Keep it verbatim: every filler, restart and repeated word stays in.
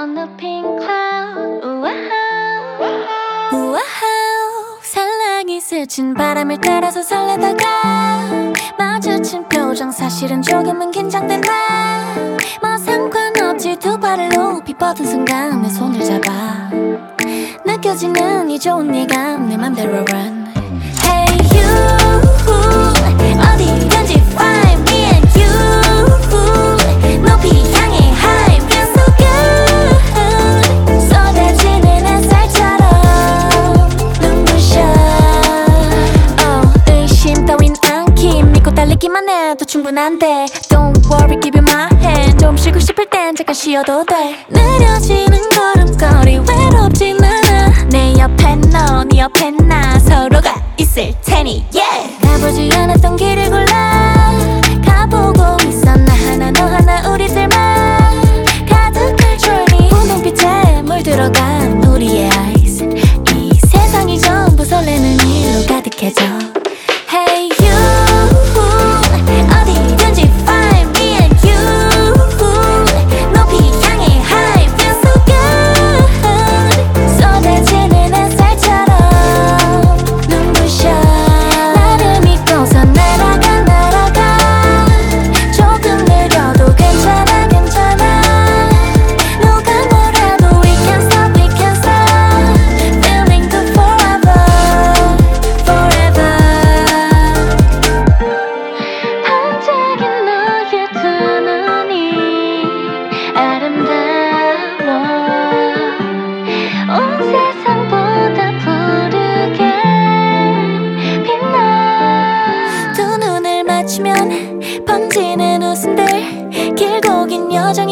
on the pink cloud. 우와우 우와우 살랑이 스친 바람을 따라서 설레다가 마주친 표정 사실은 조금은 긴장된다. 뭐 상관없지 두 발을 높이 뻗은 순간 내 손을 잡아 느껴지는 이 좋은 예감 내 맘대로 run. Hey you 어디든지 find me and you 높이 향해 high feel so good 쏟아지는 햇살처럼 눈부셔. oh, 의심 따윈 않기 믿고 달리기만 해도 충분한데 Don't worry give you my hand 좀 쉬고 싶을 땐 잠깐 쉬어도 돼. 느려지는 걸음걸이 외롭진 않아 내 옆에 너 네 옆에 나 서로가 있을 테니 yeah. 가보지 않았던 길을 골라 가보고 있어 나 하나 너 하나 우리들만 가득할 journey 분홍빛에 물들어간 우리의 eyes 이 세상이 전부 설레는 일로 가득해져. Hey you 어디든지 find me and you 높이 향해 high feel so good 쏟아지는 햇살처럼 눈부셔. 나를 믿고서 날아가 날아가 조금 느려도 괜찮아 괜찮아 누가 뭐라도 we can't stop we can't stop feeling good forever forever. 반짝인 너의 두 눈이 아름다워 온 세상보다 푸르게 빛나. 두 눈을 맞추면 번지는 웃음들 길고 긴 여정